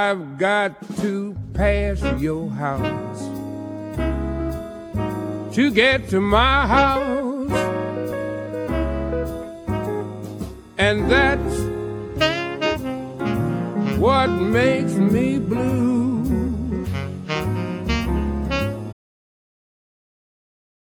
I've got to pass your house to get to my house, and that's what makes me blue.